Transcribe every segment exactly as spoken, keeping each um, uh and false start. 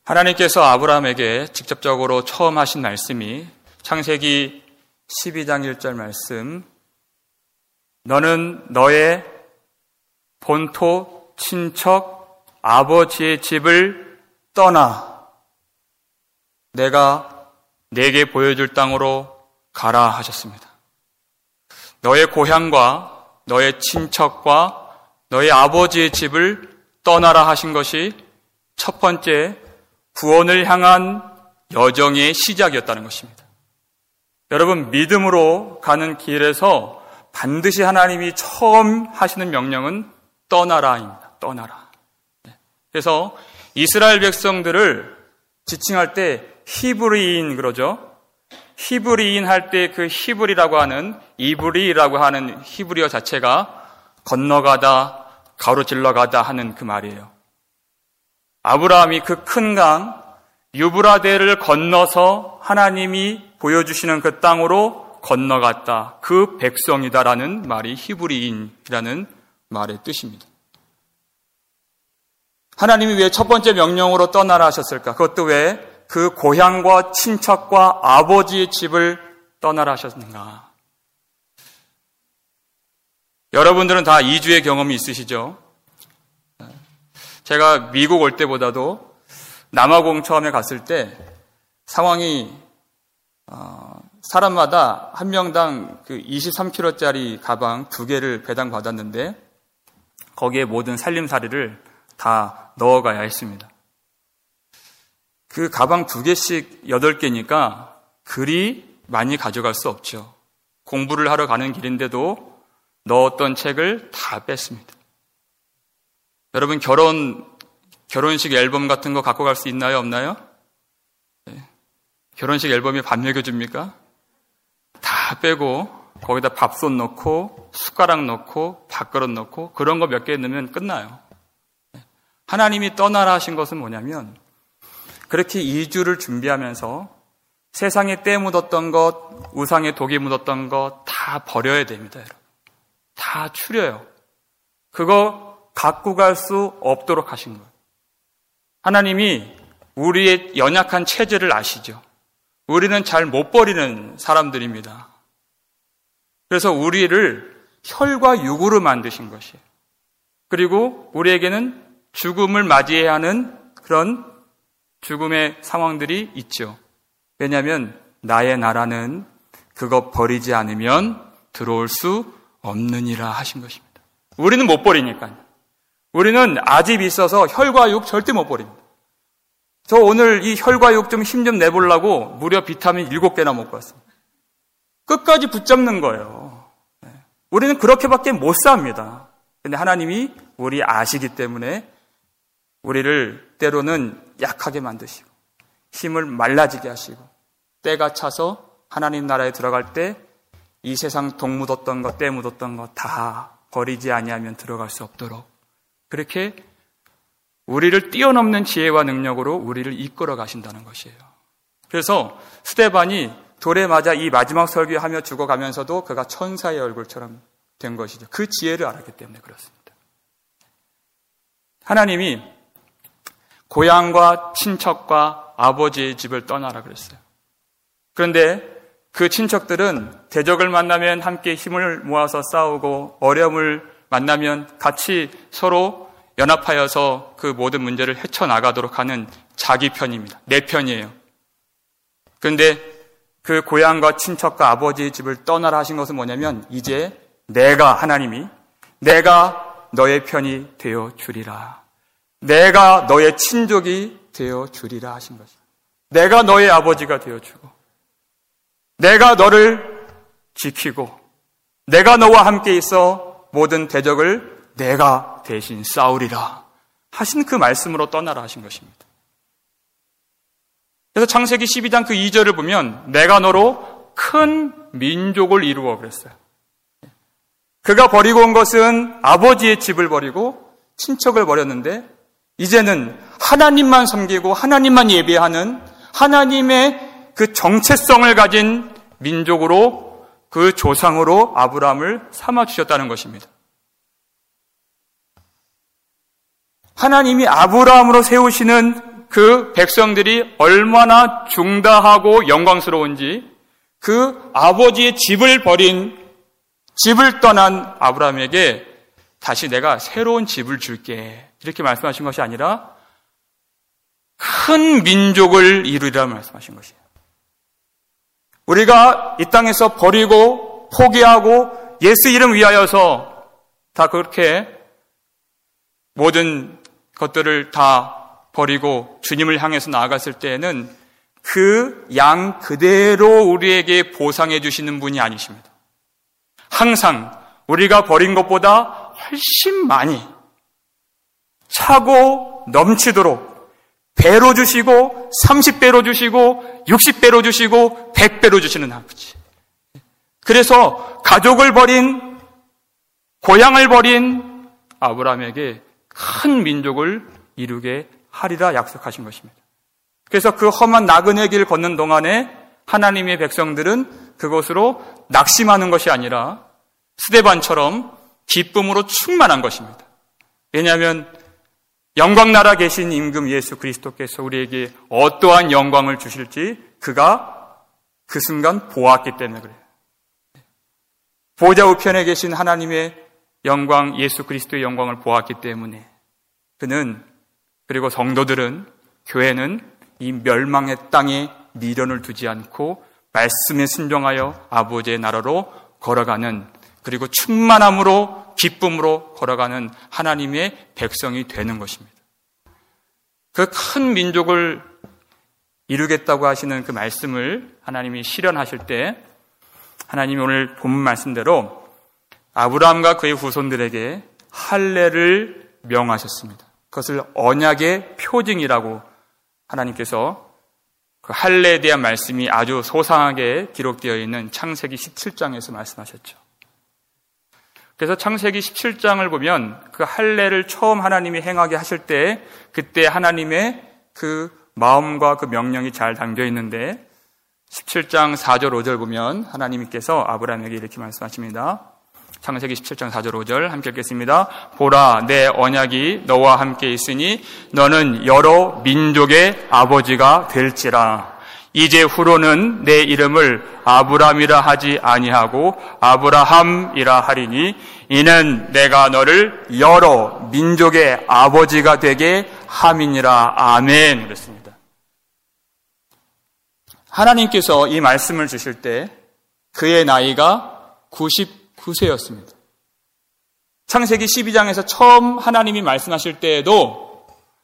하나님께서 아브라함에게 직접적으로 처음 하신 말씀이 창세기 십이 장 일 절 말씀, 너는 너의 본토, 친척, 아버지의 집을 떠나 내가 내게 보여줄 땅으로 가라 하셨습니다. 너의 고향과 너의 친척과 너의 아버지의 집을 떠나라 하신 것이 첫 번째 구원을 향한 여정의 시작이었다는 것입니다. 여러분, 믿음으로 가는 길에서 반드시 하나님이 처음 하시는 명령은 떠나라입니다. 떠나라. 그래서 이스라엘 백성들을 지칭할 때 히브리인 그러죠. 히브리인 할 때 그 히브리라고 하는 이브리라고 하는 히브리어 자체가 건너가다, 가로질러 가다 하는 그 말이에요. 아브라함이 그 큰 강 유브라데를 건너서 하나님이 보여주시는 그 땅으로 건너갔다. 그 백성이다라는 말이 히브리인이라는 말의 뜻입니다. 하나님이 왜 첫 번째 명령으로 떠나라 하셨을까? 그것도 왜 그 고향과 친척과 아버지의 집을 떠나라 하셨는가? 여러분들은 다 이주의 경험이 있으시죠? 제가 미국 올 때보다도 남아공 처음에 갔을 때 상황이 어, 사람마다 한 명당 그 이십삼 킬로그램짜리 가방 두 개를 배당 받았는데 거기에 모든 살림살이를 다 넣어가야 했습니다. 그 가방 두 개씩 여덟 개니까 그리 많이 가져갈 수 없죠. 공부를 하러 가는 길인데도 넣었던 책을 다 뺐습니다. 여러분, 결혼, 결혼식 앨범 같은 거 갖고 갈 수 있나요? 없나요? 네. 결혼식 앨범에 밥 먹여줍니까? 다 빼고 거기다 밥솥 넣고 숟가락 넣고 밥그릇 넣고 그런 거 몇 개 넣으면 끝나요. 하나님이 떠나라 하신 것은 뭐냐면 그렇게 이주를 준비하면서 세상에 때 묻었던 것, 우상에 독이 묻었던 것 다 버려야 됩니다. 여러분. 다 추려요. 그거 갖고 갈 수 없도록 하신 거예요. 하나님이 우리의 연약한 체질을 아시죠. 우리는 잘 못 버리는 사람들입니다. 그래서 우리를 혈과 육으로 만드신 것이에요. 그리고 우리에게는 죽음을 맞이해야 하는 그런 죽음의 상황들이 있죠. 왜냐하면 나의 나라는 그것 버리지 않으면 들어올 수 없느니라 하신 것입니다. 우리는 못 버리니까요. 우리는 아집이 있어서 혈과 육 절대 못 버립니다. 저 오늘 이 혈과 육 좀 힘 좀 내보려고 무려 비타민 일곱 개나 먹고 왔습니다. 끝까지 붙잡는 거예요. 우리는 그렇게밖에 못 삽니다. 근데 하나님이 우리 아시기 때문에 우리를 때로는 약하게 만드시고 힘을 말라지게 하시고 때가 차서 하나님 나라에 들어갈 때 이 세상 독 묻었던 것, 때 묻었던 것 다 버리지 아니하면 들어갈 수 없도록 그렇게 우리를 뛰어넘는 지혜와 능력으로 우리를 이끌어 가신다는 것이에요. 그래서 스데반이 돌에 맞아 이 마지막 설교하며 죽어가면서도 그가 천사의 얼굴처럼 된 것이죠. 그 지혜를 알았기 때문에 그렇습니다. 하나님이 고향과 친척과 아버지의 집을 떠나라 그랬어요. 그런데 그 친척들은 대적을 만나면 함께 힘을 모아서 싸우고 어려움을 만나면 같이 서로 연합하여서 그 모든 문제를 헤쳐나가도록 하는 자기 편입니다. 내 편이에요. 그런데 그 고향과 친척과 아버지의 집을 떠나라 하신 것은 뭐냐면 이제 내가 하나님이 내가 너의 편이 되어 주리라. 내가 너의 친족이 되어 주리라 하신 것입니다. 내가 너의 아버지가 되어 주고 내가 너를 지키고 내가 너와 함께 있어 모든 대적을 내가 대신 싸우리라 하신 그 말씀으로 떠나라 하신 것입니다. 그래서 창세기 십이 장 그 이 절을 보면 내가 너로 큰 민족을 이루어 그랬어요. 그가 버리고 온 것은 아버지의 집을 버리고 친척을 버렸는데 이제는 하나님만 섬기고 하나님만 예배하는 하나님의 그 정체성을 가진 민족으로 그 조상으로 아브라함을 삼아주셨다는 것입니다. 하나님이 아브라함으로 세우시는 그 백성들이 얼마나 중다하고 영광스러운지 그 아버지의 집을 버린 집을 떠난 아브라함에게 다시 내가 새로운 집을 줄게 이렇게 말씀하신 것이 아니라 큰 민족을 이루리라 말씀하신 것이에요. 우리가 이 땅에서 버리고 포기하고 예수 이름 위하여서 다 그렇게 모든 것들을 다 버리고 주님을 향해서 나아갔을 때에는 그 양 그대로 우리에게 보상해 주시는 분이 아니십니다. 항상 우리가 버린 것보다 훨씬 많이 차고 넘치도록 배로 주시고 삼십 배로 주시고 육십 배로 주시고 백 배로 주시는 아버지. 그래서 가족을 버린 고향을 버린 아브라함에게 큰 민족을 이루게 하리라 약속하신 것입니다. 그래서 그 험한 나그네 길 걷는 동안에 하나님의 백성들은 그것으로 낙심하는 것이 아니라 스데반처럼 기쁨으로 충만한 것입니다. 왜냐하면 영광나라 계신 임금 예수 그리스도께서 우리에게 어떠한 영광을 주실지 그가 그 순간 보았기 때문에 그래요. 보좌 우편에 계신 하나님의 영광, 예수 그리스도의 영광을 보았기 때문에 그는, 그리고 성도들은, 교회는 이 멸망의 땅에 미련을 두지 않고 말씀에 순종하여 아버지의 나라로 걸어가는, 그리고 충만함으로 기쁨으로 걸어가는 하나님의 백성이 되는 것입니다. 그 큰 민족을 이루겠다고 하시는 그 말씀을 하나님이 실현하실 때 하나님이 오늘 본문 말씀대로 아브라함과 그의 후손들에게 할례를 명하셨습니다. 그것을 언약의 표징이라고 하나님께서 그 할례에 대한 말씀이 아주 소상하게 기록되어 있는 창세기 십칠 장에서 말씀하셨죠. 그래서 창세기 십칠 장을 보면 그 할례를 처음 하나님이 행하게 하실 때 그때 하나님의 그 마음과 그 명령이 잘 담겨 있는데 십칠 장 사 절 오 절 보면 하나님께서 아브라함에게 이렇게 말씀하십니다. 창세기 십칠 장 사 절 오 절 함께 읽겠습니다. 보라, 내 언약이 너와 함께 있으니 너는 여러 민족의 아버지가 될지라. 이제 후로는 내 이름을 아브람이라 하지 아니하고 아브라함이라 하리니 이는 내가 너를 여러 민족의 아버지가 되게 함이니라. 아멘. 그랬습니다. 하나님께서 이 말씀을 주실 때 그의 나이가 구십구 세였습니다. 창세기 십이 장에서 처음 하나님이 말씀하실 때에도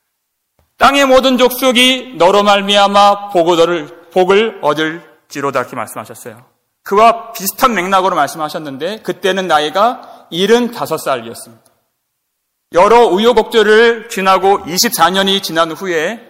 땅의 모든 족속이 너로 말미암아 복을, 복을 얻을지로다 이렇게 말씀하셨어요. 그와 비슷한 맥락으로 말씀하셨는데 그때는 나이가 칠십오 살이었습니다. 여러 우여곡절을 지나고 이십사 년이 지난 후에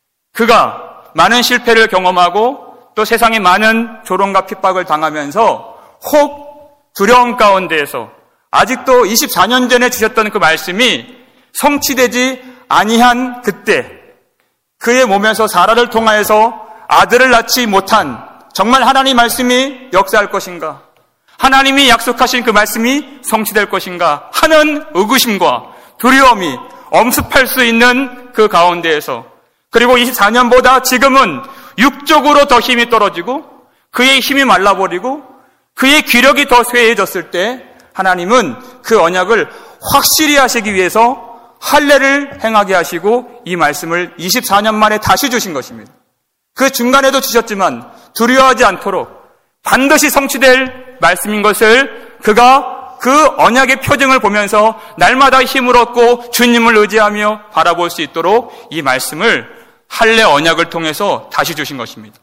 그가 많은 실패를 경험하고 또 세상에 많은 조롱과 핍박을 당하면서 혹 두려움 가운데에서 아직도 이십사 년 전에 주셨던 그 말씀이 성취되지 아니한 그때 그의 몸에서 사라를 통하여서 아들을 낳지 못한 정말 하나님 말씀이 역사할 것인가? 하나님이 약속하신 그 말씀이 성취될 것인가? 하는 의구심과 두려움이 엄습할 수 있는 그 가운데에서 그리고 이십사 년보다 지금은 육적으로 더 힘이 떨어지고 그의 힘이 말라버리고 그의 기력이 더 쇠해졌을 때 하나님은 그 언약을 확실히 하시기 위해서 할례를 행하게 하시고 이 말씀을 이십사 년 만에 다시 주신 것입니다. 그 중간에도 주셨지만 두려워하지 않도록 반드시 성취될 말씀인 것을 그가 그 언약의 표징을 보면서 날마다 힘을 얻고 주님을 의지하며 바라볼 수 있도록 이 말씀을 할례 언약을 통해서 다시 주신 것입니다.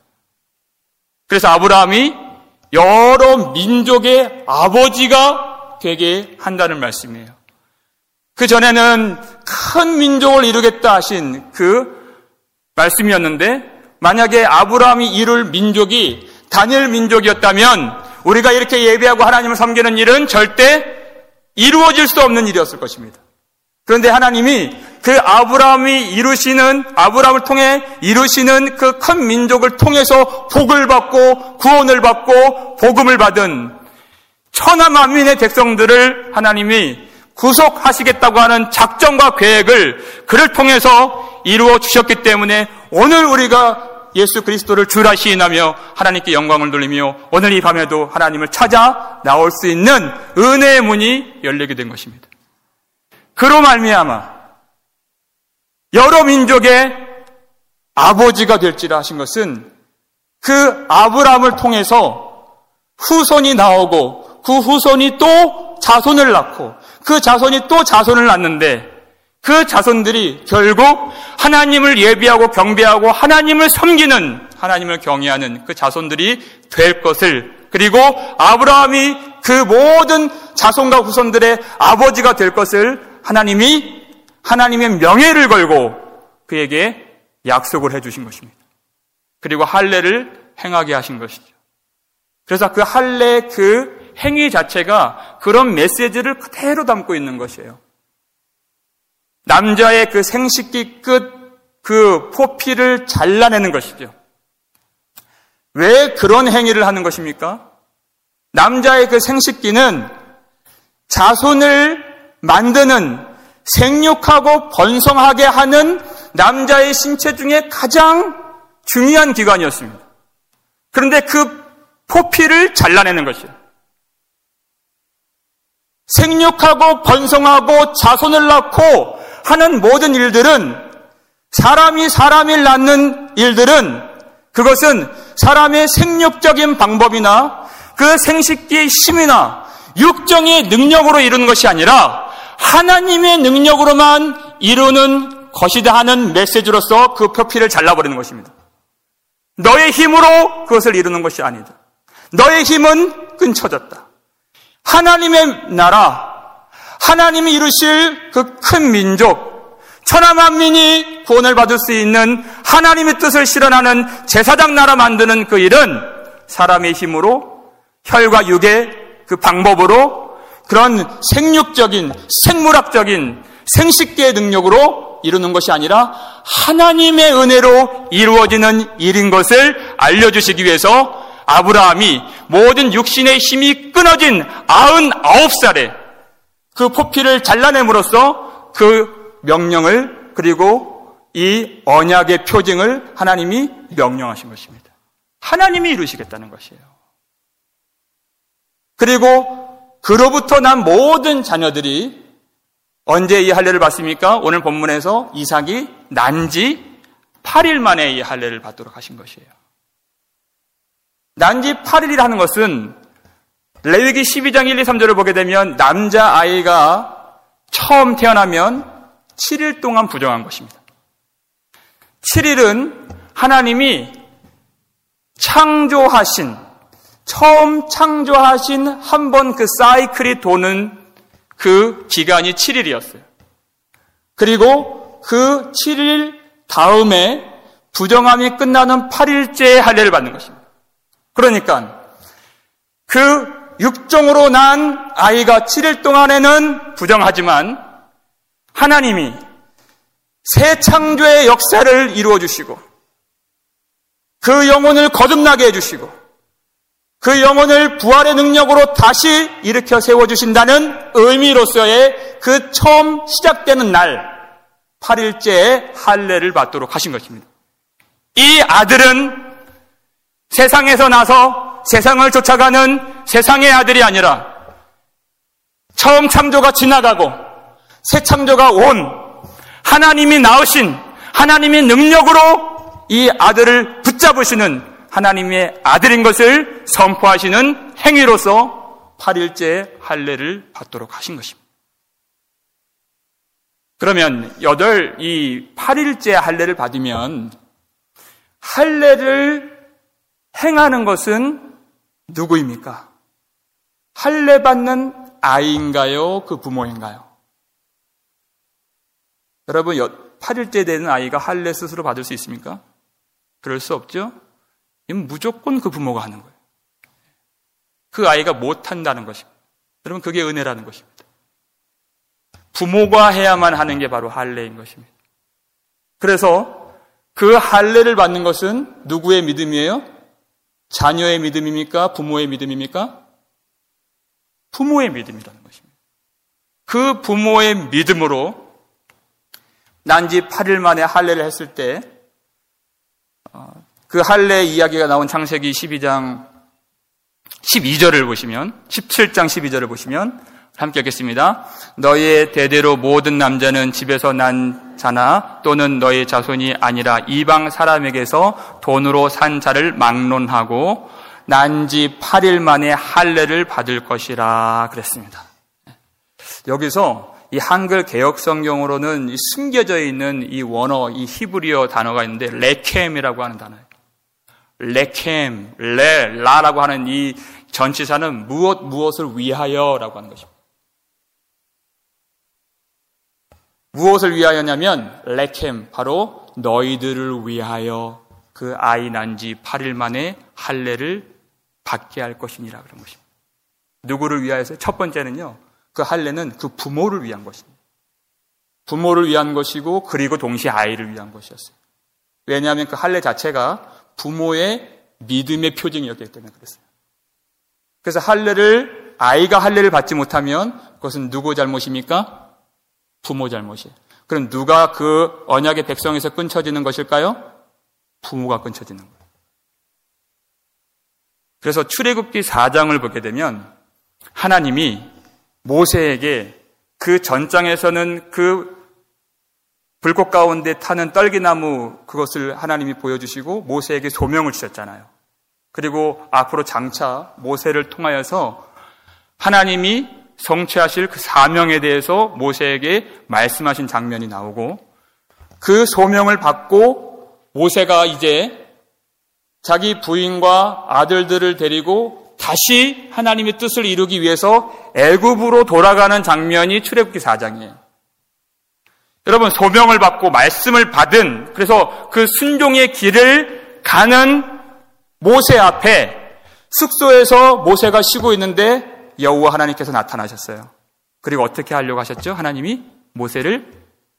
그래서 아브라함이 여러 민족의 아버지가 되게 한다는 말씀이에요. 그 전에는 큰 민족을 이루겠다 하신 그 말씀이었는데 만약에 아브라함이 이룰 민족이 다니엘 민족이었다면 우리가 이렇게 예배하고 하나님을 섬기는 일은 절대 이루어질 수 없는 일이었을 것입니다. 그런데 하나님이 그 아브라함이 이루시는, 아브라함을 통해 이루시는 그 큰 민족을 통해서 복을 받고 구원을 받고 복음을 받은 천하 만민의 백성들을 하나님이 구속하시겠다고 하는 작정과 계획을 그를 통해서 이루어 주셨기 때문에 오늘 우리가 예수 그리스도를 주라 시인하며 하나님께 영광을 돌리며 오늘 이 밤에도 하나님을 찾아 나올 수 있는 은혜의 문이 열리게 된 것입니다. 그로 말미암아 여러 민족의 아버지가 될지라 하신 것은 그 아브라함을 통해서 후손이 나오고 그 후손이 또 자손을 낳고 그 자손이 또 자손을 낳는데 그 자손들이 결국 하나님을 예비하고 경배하고 하나님을 섬기는, 하나님을 경외하는 그 자손들이 될 것을, 그리고 아브라함이 그 모든 자손과 후손들의 아버지가 될 것을 하나님이 하나님의 명예를 걸고 그에게 약속을 해주신 것입니다. 그리고 할례를 행하게 하신 것이죠. 그래서 그 할례 그 행위 자체가 그런 메시지를 그대로 담고 있는 것이에요. 남자의 그 생식기 끝 그 포피를 잘라내는 것이죠. 왜 그런 행위를 하는 것입니까? 남자의 그 생식기는 자손을 만드는, 생육하고 번성하게 하는 남자의 신체 중에 가장 중요한 기관이었습니다. 그런데 그 포피를 잘라내는 것이에요. 생육하고 번성하고 자손을 낳고 하는 모든 일들은, 사람이 사람을 낳는 일들은, 그것은 사람의 생육적인 방법이나 그 생식기의 힘이나 육정의 능력으로 이루는 것이 아니라 하나님의 능력으로만 이루는 것이다 하는 메시지로서 그 표피를 잘라버리는 것입니다. 너의 힘으로 그것을 이루는 것이 아니다. 너의 힘은 끊쳐졌다. 하나님의 나라, 하나님이 이루실 그 큰 민족, 천하만민이 구원을 받을 수 있는 하나님의 뜻을 실현하는 제사장 나라 만드는 그 일은 사람의 힘으로, 혈과 육의 그 방법으로, 그런 생육적인, 생물학적인 생식계의 능력으로 이루는 것이 아니라 하나님의 은혜로 이루어지는 일인 것을 알려주시기 위해서 아브라함이 모든 육신의 힘이 끊어진 아흔아홉 살에 그 포피를 잘라냄으로써 그 명령을, 그리고 이 언약의 표징을 하나님이 명령하신 것입니다. 하나님이 이루시겠다는 것이에요. 그리고 그로부터 난 모든 자녀들이 언제 이 할례를 받습니까? 오늘 본문에서 이삭이 난 지 팔 일 만에 이 할례를 받도록 하신 것이에요. 난 지 팔 일이라는 것은 레위기 십이 장 일, 이, 삼 절을 보게 되면 남자아이가 처음 태어나면 칠 일 동안 부정한 것입니다. 칠 일은 하나님이 창조하신, 처음 창조하신 한 번 그 사이클이 도는 그 기간이 칠 일이었어요. 그리고 그 칠 일 다음에 부정함이 끝나는 팔 일째의 할례를 받는 것입니다. 그러니까 그 육정으로 난 아이가 칠 일 동안에는 부정하지만 하나님이 새 창조의 역사를 이루어 주시고 그 영혼을 거듭나게 해주시고 그 영혼을 부활의 능력으로 다시 일으켜 세워주신다는 의미로서의 그 처음 시작되는 날 팔 일째의 할례를 받도록 하신 것입니다. 이 아들은 세상에서 나서 세상을 쫓아가는 세상의 아들이 아니라 처음 창조가 지나가고 새 창조가 온 하나님이 낳으신 하나님의 능력으로 이 아들을 붙잡으시는 하나님의 아들인 것을 선포하시는 행위로서 팔 일째 할례를 받도록 하신 것입니다. 그러면 여덟, 이 팔 일째 할례를 받으면 할례를 행하는 것은 누구입니까? 할례 받는 아이인가요? 그 부모인가요? 여러분, 팔 일째 되는 아이가 할례 스스로 받을 수 있습니까? 그럴 수 없죠? 이건 무조건 그 부모가 하는 거예요. 그 아이가 못한다는 것입니다. 여러분, 그게 은혜라는 것입니다. 부모가 해야만 하는 게 바로 할례인 것입니다. 그래서 그 할례를 받는 것은 누구의 믿음이에요? 자녀의 믿음입니까? 부모의 믿음입니까? 부모의 믿음이라는 것입니다. 그 부모의 믿음으로 난지 팔 일 만에 할례를 했을 때 그 할례 이야기가 나온 창세기 십이 장 십이 절을 보시면, 십칠 장 십이 절을 보시면 함께 읽겠습니다. 너희의 대대로 모든 남자는 집에서 난 자나 또는 너희 자손이 아니라 이방 사람에게서 돈으로 산 자를 막론하고 난지 팔 일 만에 할례를 받을 것이라 그랬습니다. 여기서 이 한글 개역 성경으로는 숨겨져 있는 이 원어, 이 히브리어 단어가 있는데 레켐이라고 하는 단어예요. 레켐, 레, 라라고 하는 이 전치사는 무엇 무엇을 위하여라고 하는 것입니다. 무엇을 위하여냐면 레켐, 바로 너희들을 위하여 그 아이 난 지 팔 일 만에 할례를 받게 할 것이니라 그런 것입니다. 누구를 위하여서? 첫 번째는요, 그 할례는 그 부모를 위한 것입니다. 부모를 위한 것이고 그리고 동시에 아이를 위한 것이었어요. 왜냐하면 그 할례 자체가 부모의 믿음의 표징이었기 때문에 그랬어요. 그래서 할례를, 아이가 할례를 받지 못하면 그것은 누구 잘못입니까? 부모 잘못이에요. 그럼 누가 그 언약의 백성에서 끊쳐지는 것일까요? 부모가 끊쳐지는 거예요. 그래서 출애굽기 사 장을 보게 되면 하나님이 모세에게 그 전장에서는 그 불꽃 가운데 타는 떨기나무, 그것을 하나님이 보여주시고 모세에게 소명을 주셨잖아요. 그리고 앞으로 장차 모세를 통하여서 하나님이 성취하실 그 사명에 대해서 모세에게 말씀하신 장면이 나오고, 그 소명을 받고 모세가 이제 자기 부인과 아들들을 데리고 다시 하나님의 뜻을 이루기 위해서 애굽으로 돌아가는 장면이 출애굽기 사 장이에요. 여러분, 소명을 받고 말씀을 받은, 그래서 그 순종의 길을 가는 모세 앞에 숙소에서 모세가 쉬고 있는데 여호와 하나님께서 나타나셨어요. 그리고 어떻게 하려고 하셨죠? 하나님이 모세를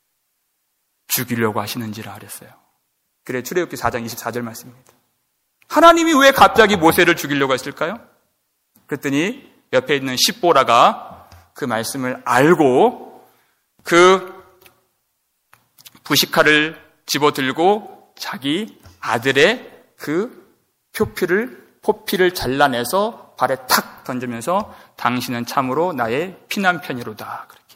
죽이려고 하시는지라 그랬어요. 그래, 출애굽기 사 장 이십사 절 말씀입니다. 하나님이 왜 갑자기 모세를 죽이려고 했을까요? 그랬더니 옆에 있는 십보라가 그 말씀을 알고 그 부시칼을 집어들고 자기 아들의 그 표피를, 포피를 잘라내서 발에 탁 던지면서 당신은 참으로 나의 피난편이로다. 그렇게.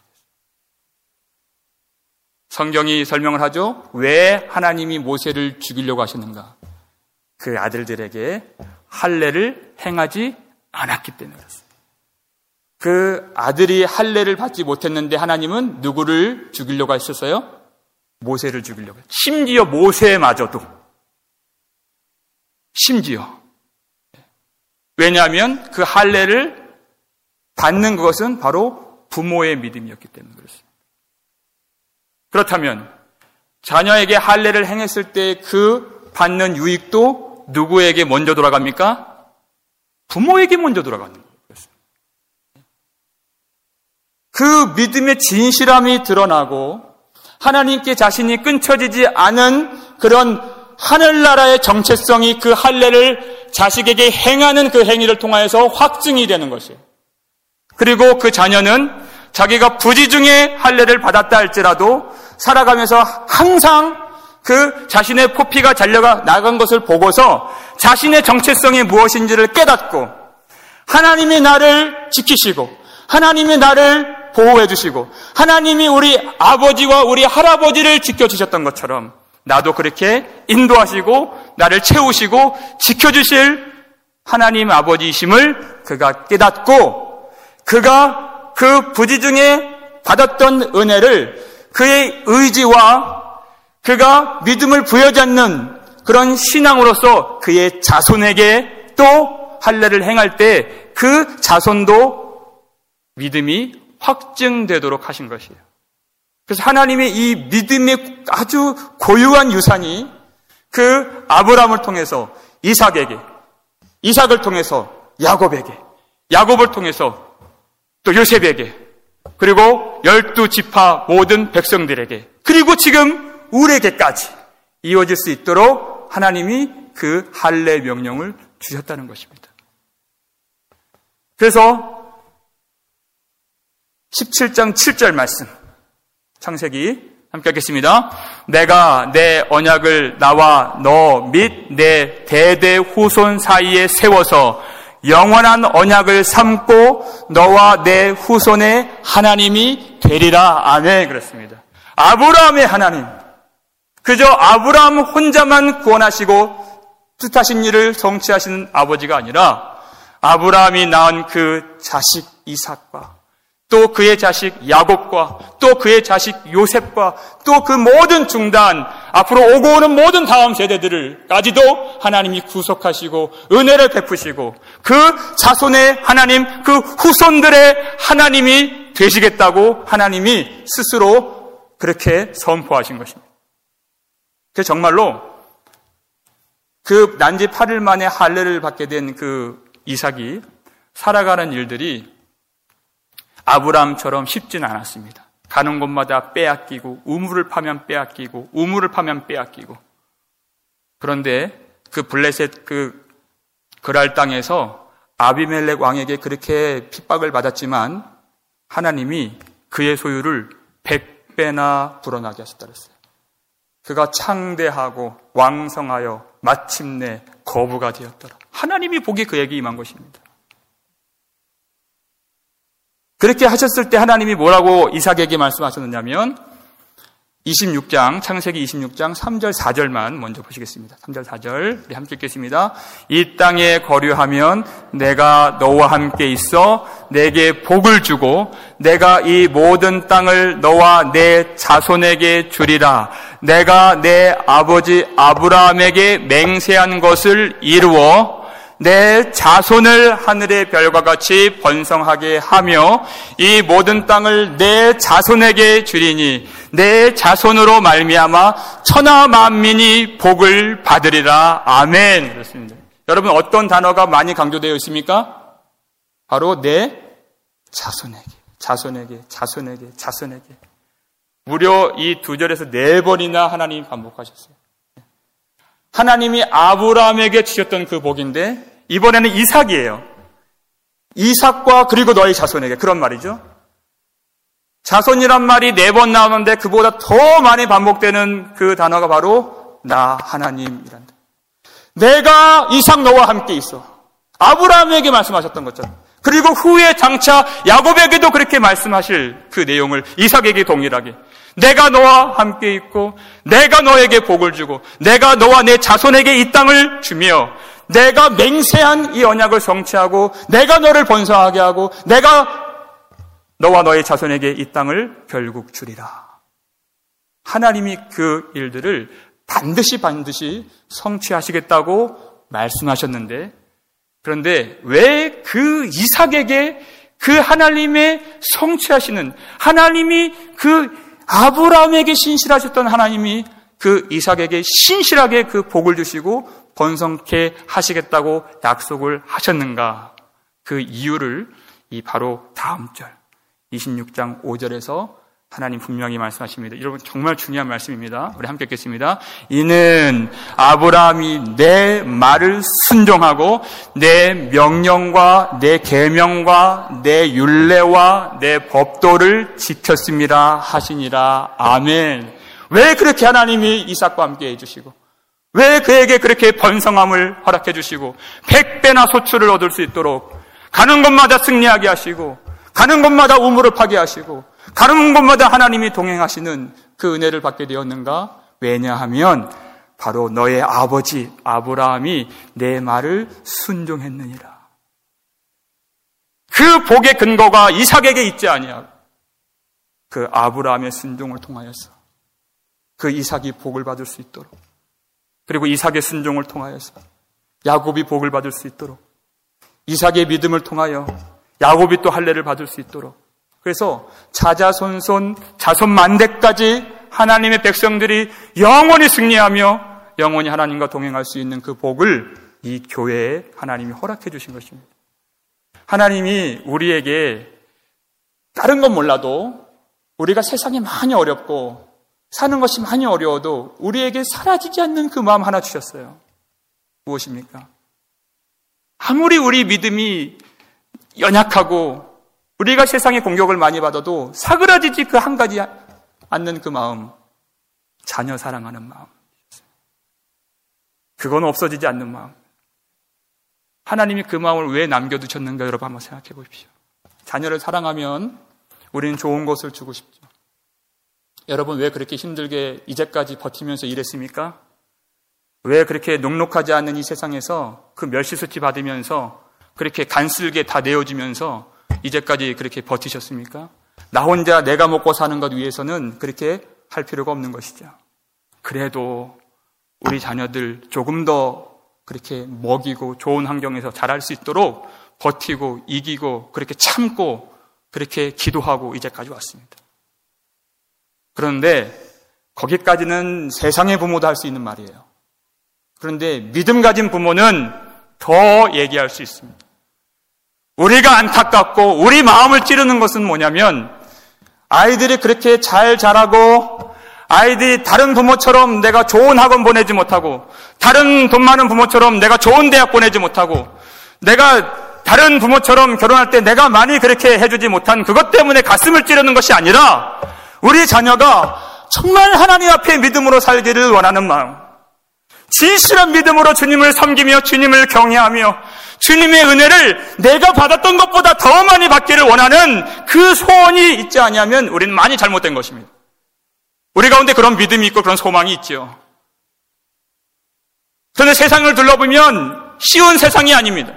성경이 설명을 하죠. 왜 하나님이 모세를 죽이려고 하셨는가? 그 아들들에게 할례를 행하지 않았기 때문에 그렇습니다. 그 아들이 할례를 받지 못했는데 하나님은 누구를 죽이려고 하셨어요? 모세를 죽이려고 했어요. 심지어 모세마저도. 심지어. 왜냐하면 그 할례를 받는 것은 바로 부모의 믿음이었기 때문에 그렇습니다. 그렇다면 자녀에게 할례를 행했을 때 그 받는 유익도 누구에게 먼저 돌아갑니까? 부모에게 먼저 돌아가는 거예요. 그 믿음의 진실함이 드러나고 하나님께 자신이 끊쳐지지 않은 그런 하늘나라의 정체성이 그 할례를 자식에게 행하는 그 행위를 통하여서 확증이 되는 것이에요. 그리고 그 자녀는 자기가 부지 중에 할례를 받았다 할지라도 살아가면서 항상 그 자신의 포피가 잘려가 나간 것을 보고서 자신의 정체성이 무엇인지를 깨닫고 하나님이 나를 지키시고 하나님이 나를 보호해 주시고 하나님이 우리 아버지와 우리 할아버지를 지켜주셨던 것처럼 나도 그렇게 인도하시고 나를 채우시고 지켜주실 하나님 아버지이심을 그가 깨닫고 그가 그 부지 중에 받았던 은혜를 그의 의지와 그가 믿음을 부여잡는 그런 신앙으로서 그의 자손에게 또 할례를 행할 때 그 자손도 믿음이 확증되도록 하신 것이에요. 그래서 하나님의 이 믿음의 아주 고유한 유산이 그 아브라함을 통해서 이삭에게, 이삭을 통해서 야곱에게, 야곱을 통해서 또 요셉에게, 그리고 열두 지파 모든 백성들에게, 그리고 지금 우리에게까지 이어질 수 있도록 하나님이 그 할례 명령을 주셨다는 것입니다. 그래서 십칠 장 칠 절 말씀. 창세기 함께 하겠습니다. 내가 내 언약을 나와 너 및 내 대대 후손 사이에 세워서 영원한 언약을 삼고 너와 내 후손의 하나님이 되리라. 아멘. 그렇습니다. 아브라함의 하나님. 그저 아브라함 혼자만 구원하시고 뜻하신 일을 성취하시는 아버지가 아니라 아브라함이 낳은 그 자식 이삭과 또 그의 자식 야곱과 또 그의 자식 요셉과 또 그 모든 중단, 앞으로 오고 오는 모든 다음 세대들을까지도 하나님이 구속하시고 은혜를 베푸시고 그 자손의 하나님, 그 후손들의 하나님이 되시겠다고 하나님이 스스로 그렇게 선포하신 것입니다. 그래서 정말로 그 난지 팔 일 만에 할례를 받게 된 그 이삭이 살아가는 일들이 아브라함처럼 쉽지는 않았습니다. 가는 곳마다 빼앗기고 우물을 파면 빼앗기고 우물을 파면 빼앗기고. 그런데 그 블레셋 그 그랄 땅에서 아비멜렉 왕에게 그렇게 핍박을 받았지만 하나님이 그의 소유를 백 배나 불어나게 하셨다 그랬어요. 그가 창대하고 왕성하여 마침내 거부가 되었더라. 하나님이 복이 그에게 임한 것입니다. 그렇게 하셨을 때 하나님이 뭐라고 이삭에게 말씀하셨느냐면 이십육 장, 창세기 이십육 장 삼 절 사 절만 먼저 보시겠습니다. 삼 절 사 절 우리 함께 읽겠습니다. 이 땅에 거류하면 내가 너와 함께 있어 내게 복을 주고 내가 이 모든 땅을 너와 내 자손에게 주리라. 내가 내 아버지 아브라함에게 맹세한 것을 이루어 내 자손을 하늘의 별과 같이 번성하게 하며 이 모든 땅을 내 자손에게 주리니 내 자손으로 말미암아 천하 만민이 복을 받으리라. 아멘. 그렇습니다. 여러분 어떤 단어가 많이 강조되어 있습니까? 바로 내 자손에게, 자손에게, 자손에게, 자손에게. 무려 이 두 절에서 네 번이나 하나님이 반복하셨어요. 하나님이 아브라함에게 주셨던 그 복인데 이번에는 이삭이에요. 이삭과 그리고 너희 자손에게, 그런 말이죠. 자손이란 말이 네 번 나오는데 그보다 더 많이 반복되는 그 단어가 바로 나 하나님이란다. 내가 이삭 너와 함께 있어. 아브라함에게 말씀하셨던 것처럼. 그리고 후에 장차 야곱에게도 그렇게 말씀하실 그 내용을 이삭에게 동일하게 내가 너와 함께 있고 내가 너에게 복을 주고 내가 너와 내 자손에게 이 땅을 주며 내가 맹세한 이 언약을 성취하고 내가 너를 번성하게 하고 내가 너와 너의 자손에게 이 땅을 결국 주리라. 하나님이 그 일들을 반드시 반드시 성취하시겠다고 말씀하셨는데, 그런데 왜 그 이삭에게 그 하나님의 성취하시는 하나님이 그 아브라함에게 신실하셨던 하나님이 그 이삭에게 신실하게 그 복을 주시고 번성케 하시겠다고 약속을 하셨는가? 그 이유를 이 바로 다음 절 이십육 장 오 절에서 하나님 분명히 말씀하십니다. 여러분 정말 중요한 말씀입니다. 우리 함께 읽겠습니다. 이는 아브라함이 내 말을 순종하고 내 명령과 내 계명과 내 율례와 내 법도를 지켰습니다 하시니라. 아멘. 왜 그렇게 하나님이 이삭과 함께 해주시고 왜 그에게 그렇게 번성함을 허락해 주시고 백 배나 소출을 얻을 수 있도록 가는 곳마다 승리하게 하시고 가는 곳마다 우물을 파게 하시고 가는 곳마다 하나님이 동행하시는 그 은혜를 받게 되었는가? 왜냐하면 바로 너의 아버지 아브라함이 내 말을 순종했느니라. 그 복의 근거가 이삭에게 있지 아니하고 그 아브라함의 순종을 통하여서 그 이삭이 복을 받을 수 있도록, 그리고 이삭의 순종을 통하여서 야곱이 복을 받을 수 있도록, 이삭의 믿음을 통하여 야곱이 또 할례를 받을 수 있도록, 그래서 자자손손 자손 만대까지 하나님의 백성들이 영원히 승리하며 영원히 하나님과 동행할 수 있는 그 복을 이 교회에 하나님이 허락해 주신 것입니다. 하나님이 우리에게 다른 건 몰라도 우리가 세상이 많이 어렵고 사는 것이 많이 어려워도 우리에게 사라지지 않는 그 마음 하나 주셨어요. 무엇입니까? 아무리 우리 믿음이 연약하고 우리가 세상의 공격을 많이 받아도 사그라지지 그 한 가지 않는 그 마음, 자녀 사랑하는 마음, 그건 없어지지 않는 마음. 하나님이 그 마음을 왜 남겨두셨는가 여러분 한번 생각해 보십시오. 자녀를 사랑하면 우리는 좋은 것을 주고 싶죠. 여러분 왜 그렇게 힘들게 이제까지 버티면서 일했습니까? 왜 그렇게 녹록하지 않는 이 세상에서 그 멸시수치 받으면서 그렇게 간쓸게 다 내어주면서 이제까지 그렇게 버티셨습니까? 나 혼자 내가 먹고 사는 것 위해서는 그렇게 할 필요가 없는 것이죠. 그래도 우리 자녀들 조금 더 그렇게 먹이고 좋은 환경에서 자랄 수 있도록 버티고 이기고 그렇게 참고 그렇게 기도하고 이제까지 왔습니다. 그런데 거기까지는 세상의 부모도 할 수 있는 말이에요. 그런데 믿음 가진 부모는 더 얘기할 수 있습니다. 우리가 안타깝고 우리 마음을 찌르는 것은 뭐냐면 아이들이 그렇게 잘 자라고 아이들이 다른 부모처럼 내가 좋은 학원 보내지 못하고 다른 돈 많은 부모처럼 내가 좋은 대학 보내지 못하고 내가 다른 부모처럼 결혼할 때 내가 많이 그렇게 해주지 못한 그것 때문에 가슴을 찌르는 것이 아니라 우리 자녀가 정말 하나님 앞에 믿음으로 살기를 원하는 마음, 진실한 믿음으로 주님을 섬기며 주님을 경외하며 주님의 은혜를 내가 받았던 것보다 더 많이 받기를 원하는 그 소원이 있지 아니하면 우리는 많이 잘못된 것입니다. 우리 가운데 그런 믿음이 있고 그런 소망이 있죠. 그런데 세상을 둘러보면 쉬운 세상이 아닙니다.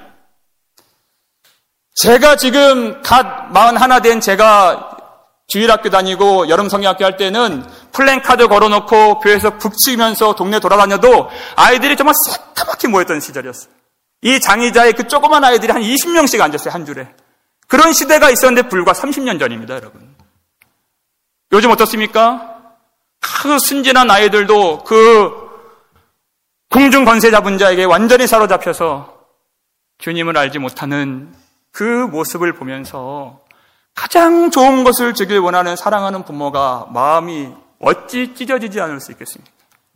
제가 지금 갓 마흔하나 된 제가 주일학교 다니고 여름 성경학교 할 때는 플랜카드 걸어놓고 교회에서 북치면서 동네 돌아다녀도 아이들이 정말 새까맣게 모였던 시절이었어요. 이 장의자에 그 조그만 아이들이 한 이십 명씩 앉았어요, 한 줄에. 그런 시대가 있었는데 불과 삼십 년 전입니다, 여러분. 요즘 어떻습니까? 그 순진한 아이들도 그 공중 권세 잡은 자에게 완전히 사로잡혀서 주님을 알지 못하는 그 모습을 보면서 가장 좋은 것을 주길 원하는 사랑하는 부모가 마음이 어찌 찢어지지 않을 수 있겠습니까?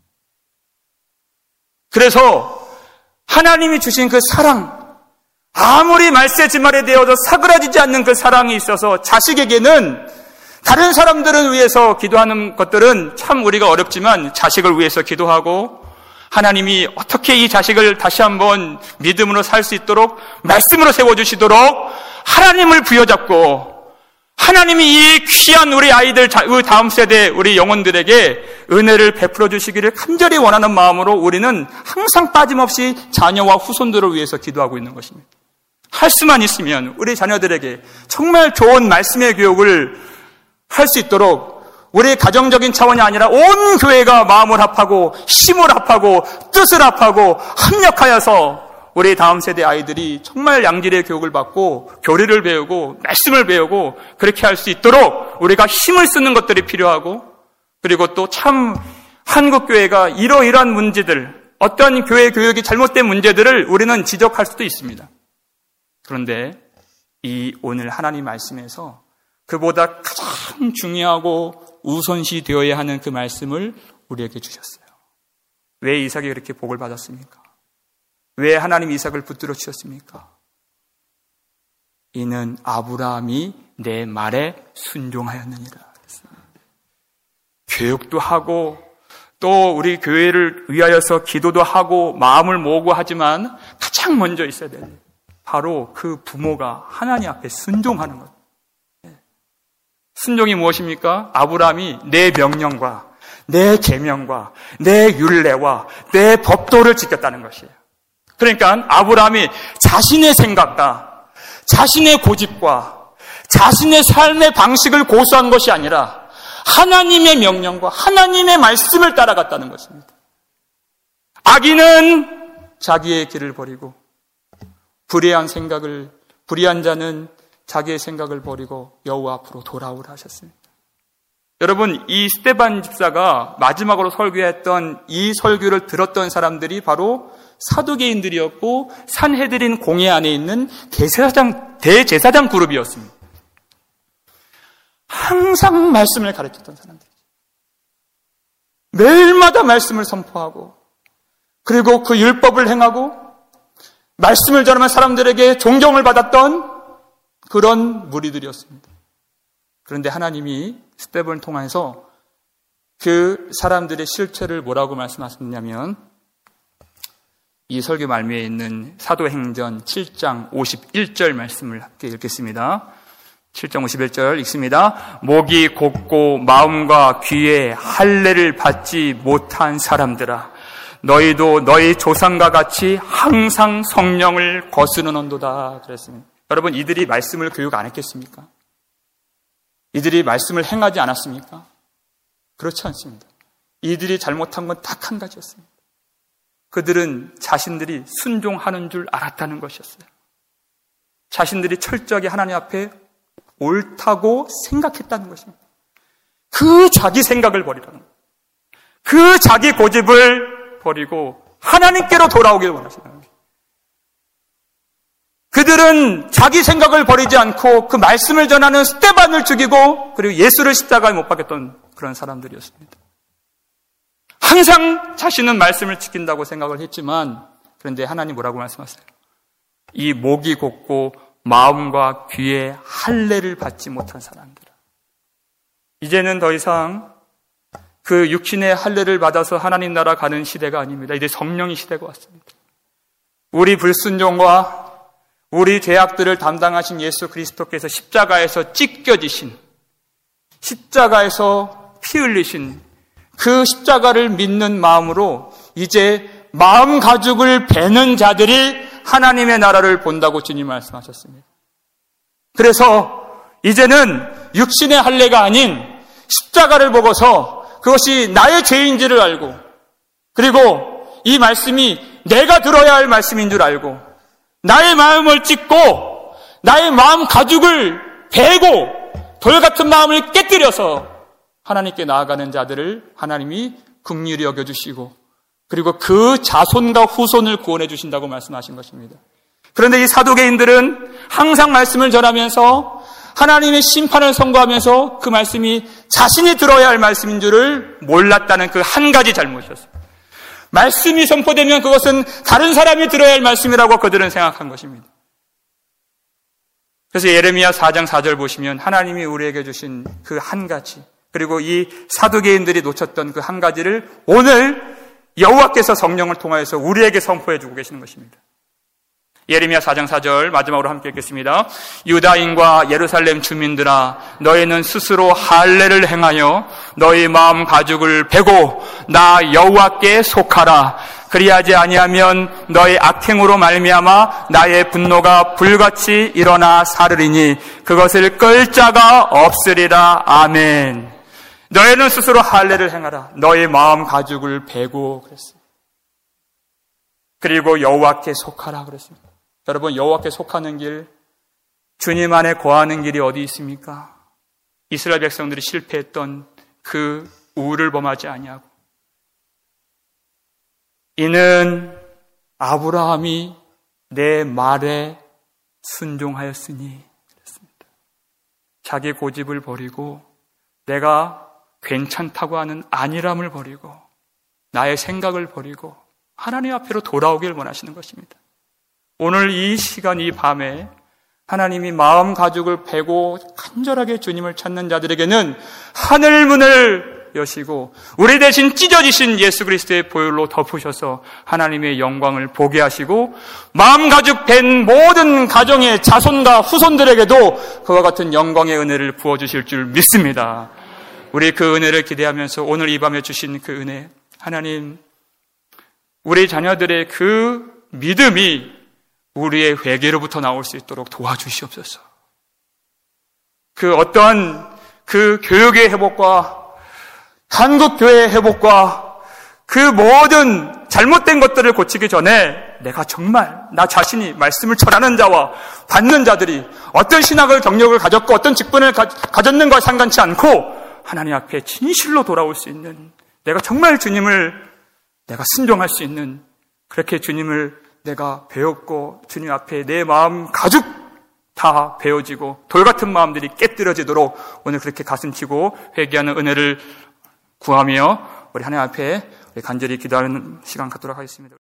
그래서 하나님이 주신 그 사랑, 아무리 말세지말에 되어도 사그라지지 않는 그 사랑이 있어서 자식에게는 다른 사람들을 위해서 기도하는 것들은 참 우리가 어렵지만 자식을 위해서 기도하고 하나님이 어떻게 이 자식을 다시 한번 믿음으로 살 수 있도록 말씀으로 세워주시도록 하나님을 부여잡고 하나님이 이 귀한 우리 아이들, 다음 세대 우리 영혼들에게 은혜를 베풀어 주시기를 간절히 원하는 마음으로 우리는 항상 빠짐없이 자녀와 후손들을 위해서 기도하고 있는 것입니다. 할 수만 있으면 우리 자녀들에게 정말 좋은 말씀의 교육을 할 수 있도록 우리 가정적인 차원이 아니라 온 교회가 마음을 합하고 힘을 합하고 뜻을 합하고 합력하여서 우리 다음 세대 아이들이 정말 양질의 교육을 받고 교리를 배우고 말씀을 배우고 그렇게 할 수 있도록 우리가 힘을 쓰는 것들이 필요하고 그리고 또 참 한국교회가 이러이러한 문제들, 어떤 교회 교육이 잘못된 문제들을 우리는 지적할 수도 있습니다. 그런데 이 오늘 하나님 말씀에서 그보다 가장 중요하고 우선시 되어야 하는 그 말씀을 우리에게 주셨어요. 왜 이삭이 그렇게 복을 받았습니까? 왜 하나님 이삭을 붙들어 주셨습니까? 이는 아브라함이 내 말에 순종하였느니라. 교육도 하고 또 우리 교회를 위하여서 기도도 하고 마음을 모으고 하지만 가장 먼저 있어야 되는 바로 그 부모가 하나님 앞에 순종하는 것. 순종이 무엇입니까? 아브라함이 내 명령과 내 계명과 내 율례와 내 법도를 지켰다는 것이에요. 그러니까 아브라함이 자신의 생각과 자신의 고집과 자신의 삶의 방식을 고수한 것이 아니라 하나님의 명령과 하나님의 말씀을 따라갔다는 것입니다. 악인은 자기의 길을 버리고 불의한 생각을 불의한 자는 자기의 생각을 버리고 여호와 앞으로 돌아오라 하셨습니다. 여러분, 이 스데반 집사가 마지막으로 설교했던 이 설교를 들었던 사람들이 바로 사두개인들이었고 산헤드린 공회 안에 있는 대제사장, 대제사장 그룹이었습니다. 항상 말씀을 가르쳤던 사람들이죠. 매일마다 말씀을 선포하고 그리고 그 율법을 행하고 말씀을 전하면 사람들에게 존경을 받았던 그런 무리들이었습니다. 그런데 하나님이 스데반을 통해서 그 사람들의 실체를 뭐라고 말씀하셨냐면 이 설교 말미에 있는 사도행전 칠 장 오십일 절 말씀을 함께 읽겠습니다. 칠 장 오십일 절 읽습니다. 목이 곧고 마음과 귀에 할례를 받지 못한 사람들아, 너희도 너희 조상과 같이 항상 성령을 거스르는도다 그랬습니다. 여러분, 이들이 말씀을 교육 안 했겠습니까? 이들이 말씀을 행하지 않았습니까? 그렇지 않습니다. 이들이 잘못한 건 딱 한 가지였습니다. 그들은 자신들이 순종하는 줄 알았다는 것이었어요. 자신들이 철저하게 하나님 앞에 옳다고 생각했다는 것입니다. 그 자기 생각을 버리라는 거예요. 그 자기 고집을 버리고 하나님께로 돌아오길 원하시는 거예요. 그들은 자기 생각을 버리지 않고 그 말씀을 전하는 스데반을 죽이고 그리고 예수를 십자가에 못 박혔던 그런 사람들이었습니다. 항상 자신은 말씀을 지킨다고 생각을 했지만, 그런데 하나님 뭐라고 말씀하세요? 이 목이 곧고 마음과 귀에 할례를 받지 못한 사람들, 이제는 더 이상 그 육신의 할례를 받아서 하나님 나라 가는 시대가 아닙니다. 이제 성령의 시대가 왔습니다. 우리 불순종과 우리 죄악들을 담당하신 예수 그리스도께서 십자가에서 찢겨지신, 십자가에서 피 흘리신 그 십자가를 믿는 마음으로 이제 마음 가죽을 베는 자들이 하나님의 나라를 본다고 주님 말씀하셨습니다. 그래서 이제는 육신의 할례가 아닌 십자가를 보고서 그것이 나의 죄인지를 알고, 그리고 이 말씀이 내가 들어야 할 말씀인 줄 알고, 나의 마음을 찢고 나의 마음 가죽을 베고 돌 같은 마음을 깨뜨려서 하나님께 나아가는 자들을 하나님이 긍휼히 여겨주시고, 그리고 그 자손과 후손을 구원해 주신다고 말씀하신 것입니다. 그런데 이 사두개인들은 항상 말씀을 전하면서 하나님의 심판을 선고하면서 그 말씀이 자신이 들어야 할 말씀인 줄을 몰랐다는 그 한 가지 잘못이었어요. 말씀이 선포되면 그것은 다른 사람이 들어야 할 말씀이라고 그들은 생각한 것입니다. 그래서 예레미야 사 장 사 절 보시면 하나님이 우리에게 주신 그 한 가지, 그리고 이 사두개인들이 놓쳤던 그 한 가지를 오늘 여호와께서 성령을 통하여서 우리에게 선포해 주고 계시는 것입니다. 예레미야 사 장 사 절 마지막으로 함께 읽겠습니다. 유다인과 예루살렘 주민들아, 너희는 스스로 할례를 행하여 너희 마음 가죽을 베고 나 여호와께 속하라. 그리하지 아니하면 너희 악행으로 말미암아 나의 분노가 불같이 일어나 사르리니 그것을 끌 자가 없으리라. 아멘. 너희는 스스로 할례를 행하라. 너희 마음 가죽을 베고 그랬습니다. 그리고 여호와께 속하라 그랬습니다. 여러분, 여호와께 속하는 길, 주님 안에 거하는 길이 어디 있습니까? 이스라엘 백성들이 실패했던 그 우를 범하지 아니하고, 이는 아브라함이 내 말에 순종하였으니 그랬습니다. 자기 고집을 버리고 내가 괜찮다고 하는 안일함을 버리고 나의 생각을 버리고 하나님 앞으로 돌아오길 원하시는 것입니다. 오늘 이 시간, 이 밤에 하나님이 마음 가죽을 베고 간절하게 주님을 찾는 자들에게는 하늘문을 여시고 우리 대신 찢어지신 예수 그리스도의 보혈로 덮으셔서 하나님의 영광을 보게 하시고 마음 가죽 벤 모든 가정의 자손과 후손들에게도 그와 같은 영광의 은혜를 부어주실 줄 믿습니다. 우리 그 은혜를 기대하면서 오늘 이 밤에 주신 그 은혜, 하나님, 우리 자녀들의 그 믿음이 우리의 회개로부터 나올 수 있도록 도와주시옵소서. 그 어떠한 그 교육의 회복과 한국교회의 회복과 그 모든 잘못된 것들을 고치기 전에 내가 정말 나 자신이 말씀을 전하는 자와 받는 자들이 어떤 신학을 경력을 가졌고 어떤 직분을 가, 가졌는가 상관치 않고 하나님 앞에 진실로 돌아올 수 있는, 내가 정말 주님을 내가 순종할 수 있는, 그렇게 주님을 내가 배웠고 주님 앞에 내 마음 가죽 다 베어지고 돌 같은 마음들이 깨뜨려지도록 오늘 그렇게 가슴치고 회개하는 은혜를 구하며 우리 하나님 앞에 간절히 기도하는 시간 갖도록 하겠습니다.